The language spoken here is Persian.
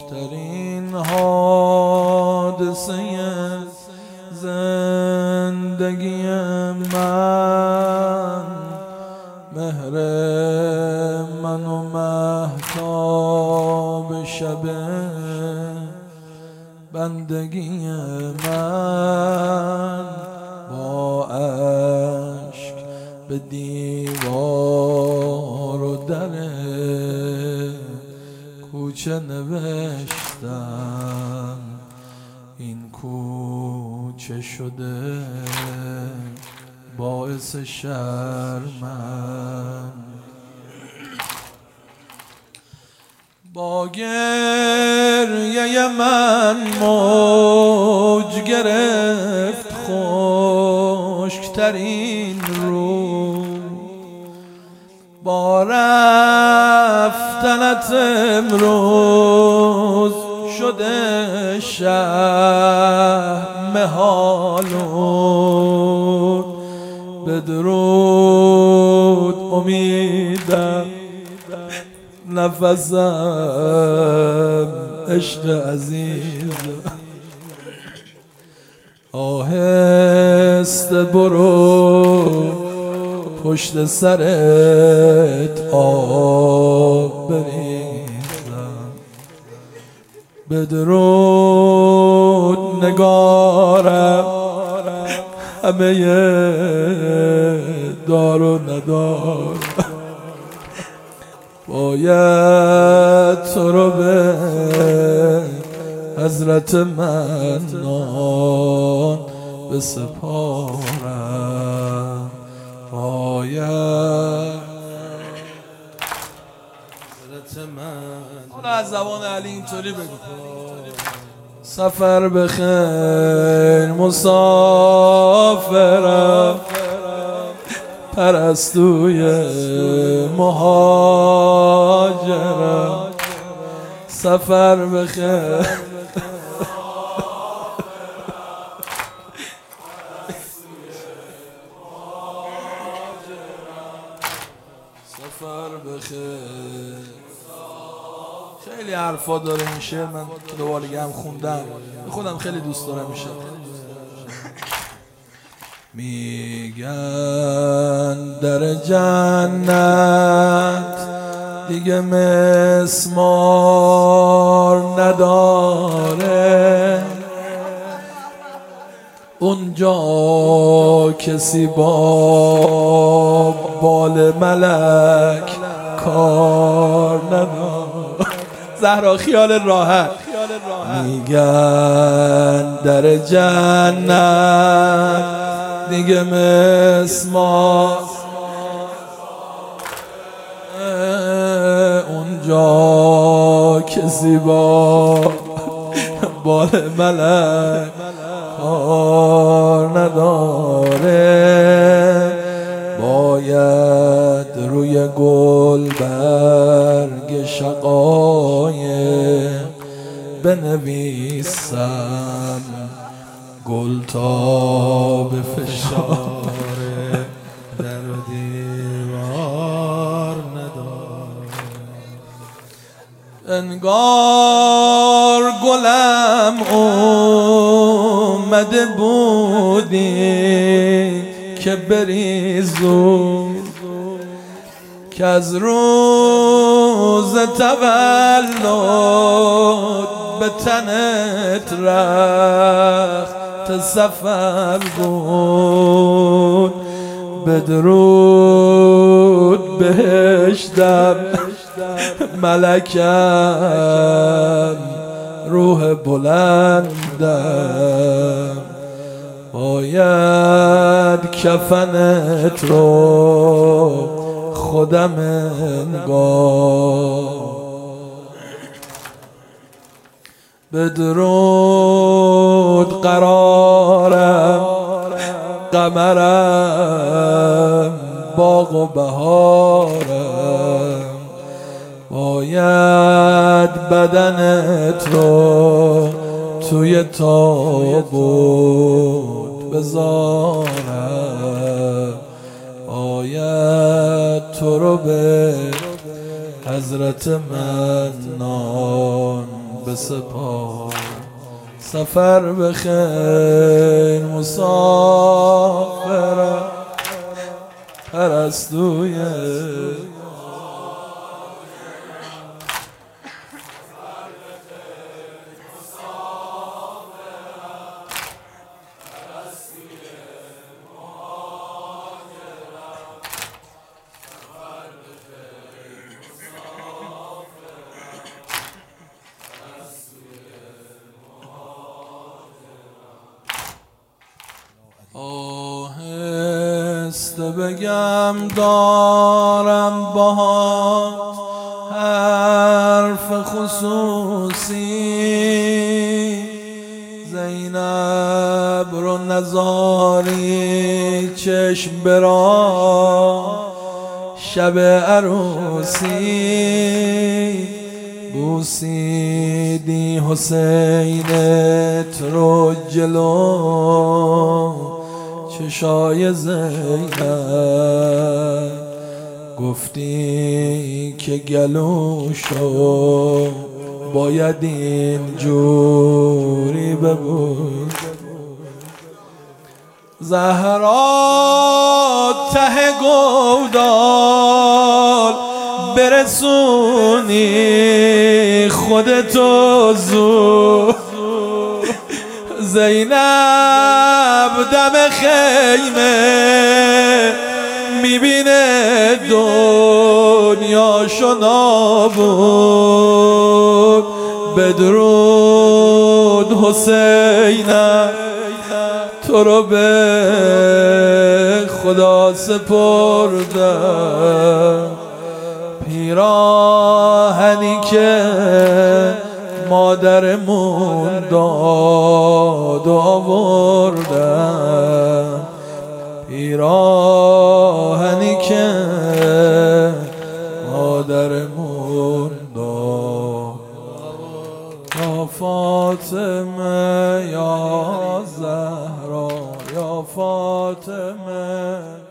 ترین حادثه زندگی من، مهر من و مهتاب شب بندگی من، با عشق به دیوار و در کوچه نوشتم این کوچه شده باعث شرمم. با گریه من موج گرفت خشکترین رو، با رفتنت امروز شده شهم حالون. بدرود امیدم نفسم عشق عزیزم، آهسته برو پشت سرت آب بریزم. بدرود نگارم همه دار و ندار، باید تو رو به حضرت منان بسپارم، باید حضرت من. حالا از زبان علی اینطوری بگو: سفر بخیر مسافرم، پرستوی مهاجرم. سفر بخیر سفر بخیر. خیلی حرفا داره این شعر، من که دوباره هم خوندم، خودم خیلی دوست دارم این شعر. میگن در جنت دیگه مسمار نداره، اونجا کسی با بال ملک کار نداره. زهرا خیال راحت. میگن در جنت دیگه مسمار، اونجا کسی با بال ملک کار نداره، باید روی گل برگ شقایق بنویسم، گل تا به فشار در و دیوار نداره. انگار گلم اومده بودی که بریزو، که از روز تولد به تنت رخت سفر بود. بدرود بهشتم ملکم روح بلندم، باید کفنت رو خودم انگار. بدرود قرارم قمرم باغ و بهارم، باید بدنت رو توی تابوت بذارم، باید تو رو به حضرت منان بسپار. سفر بخیر مسافر پرستوی آهسته بگم دارم باهات حرف خصوصی، زینب رو نزاری چشم برا شب عروسی، بوسیدی حسینت رو جلو چشای زینب، گفتی که گلوشو باید اینجوری ببود. زهرا ته گودال برسونی خودتو زود، زینب دم خیمه میبینه دنیاشو نابود. بدرود حسینم تو رو به خدا سپردم، پیراهنی که مادرمون داد آوردم، پیراهنی که مادرمون داد. یا فاطمه یا زهرا یا فاطمه